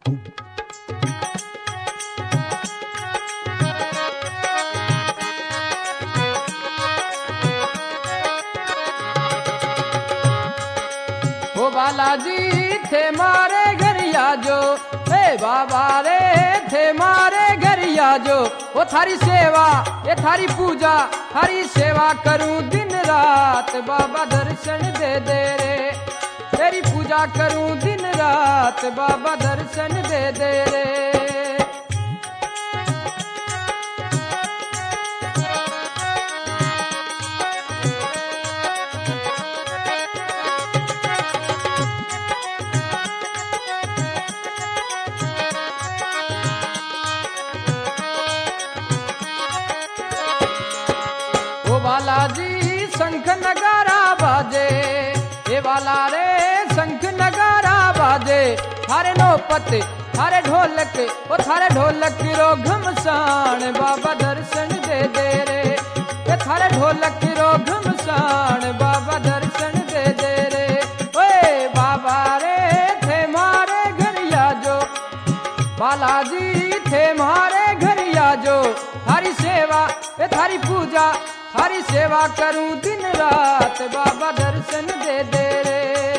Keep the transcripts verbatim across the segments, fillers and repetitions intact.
ओ बालाजी थे मारे घर आजो, हे बाबा रे थे मारे घर आजो। ओ थारी सेवा ये थारी पूजा थारी सेवा करूं दिन रात, बाबा दर्शन दे दे रे। तेरी पूजा करूं दिन रात, बाबा दर्शन दे दे रे। बालाजी शंख नगारा बाजे, हे बाला रे शंख नगारा बाजे। थारे नौपत थारे ढोलक ओ थारे ढोलक रो घमसान, बाबा दर्शन दे दे रे। ये थारे ढोलक रो घमसान, बाबा दर्शन दे दे रे। ओए बाबा रे थे मारे घर आजो, बालाजी थे मारे घर आजो। थारी सेवा ये थारी पूजा थारी सेवा करूं दिन रात, बाबा दर्शन दे दे रे।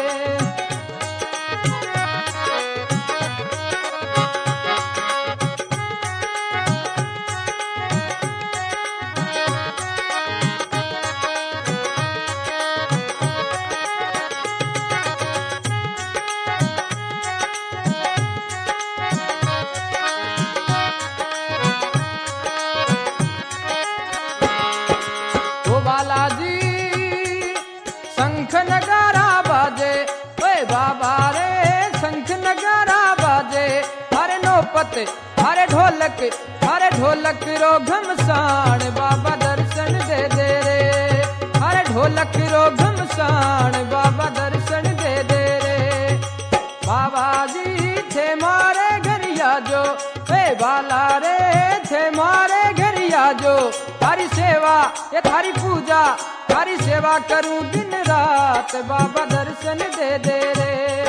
बालाजी शंख नगारा बाजे, ओए बाबा रे शंख नगारा बाजे। थारे नौपत थारे ढोलक थारे ढोलक रो घमसान, बाबा दर्शन दे दे रे। थारे ढोलक रो घमसान, बाबा दर्शन दे दे रे। बाबा जी थे मारे घर आजो, हे बाला रे थे मारे घर आजो। थारी सेवा ये थारी पूजा थारी सेवा करूं दिन रात, बाबा दर्शन दे दे रे।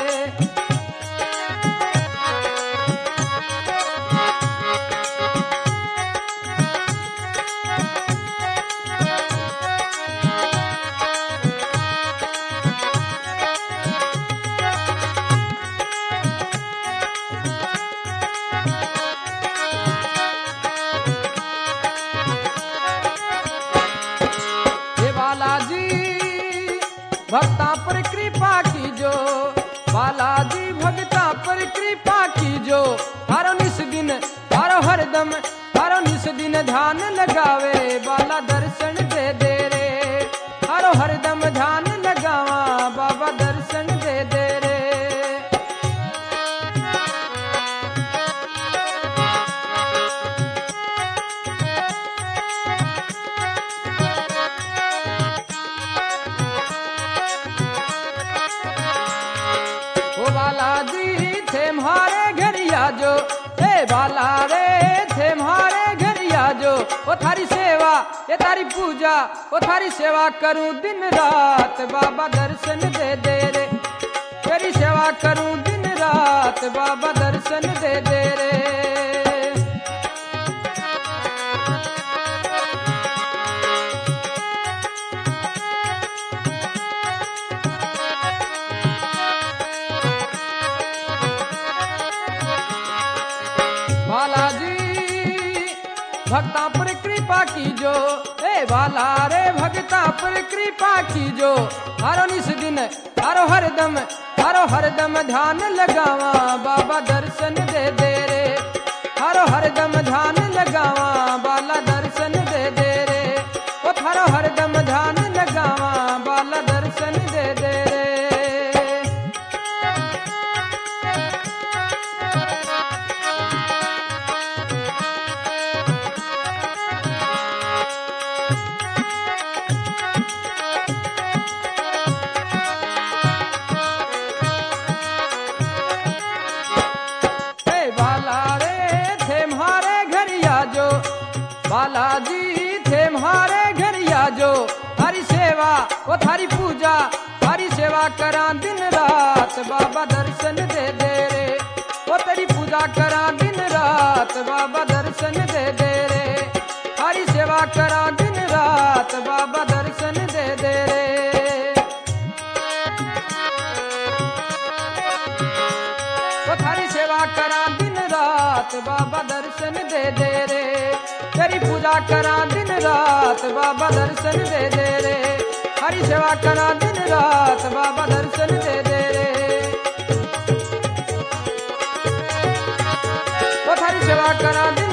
भक्ता पर कृपा कीजो, बालाजी भक्ता पर कृपा कीजो। थारो निस दिन थारो हरदम थारो निस दिन ध्यान लगावे, बाला दर्शन दे दे रे। थारो हरदम ध्यान लगावा, बाबा दर्शन दे दे रे। बालाजी थे मारे घर आजो, हे बाला रे थे मारे घर आजो। ओ थारी सेवा ये तारी पूजा ओ थारी सेवा करूं दिन रात, बाबा दर्शन दे दे रे। तेरी सेवा करूं दिन रात, बाबा दर्शन दे दे रे। बालाजी भक्ता पर कृपा कीजो, हे बाला रे भक्ता पर कृपा कीजो। थारो निस दिन थारो हरदम थारो हरदम ध्यान लगावा, बाबा दर्शन दे दे रे। थारो हरदम ध्यान लगावा, बाला दर्शन दे दे रे। ओ थारो हरदम ध्यान लगावा, बाला दर्शन दे दे रे। बालाजी थे मारे घर आजो। थारी सेवा वो थारी पूजा थारी सेवा करा दिन रात, बाबा दर्शन दे दे रे। वो तेरी पूजा सेवा करा दिन रात बाबा दर्शन दे दे रे, हरी सेवा करा दिन रात बाबा दर्शन दे दे रे। वो थारी सेवा करा दिन रात बाबा दर्शन दे दे रे, तेरी पूजा करा दिन रात बाबा दर्शन दे दे रे, हरी सेवा करा दिन रात बाबा दर्शन दे दे रे। वो थारी सेवा करा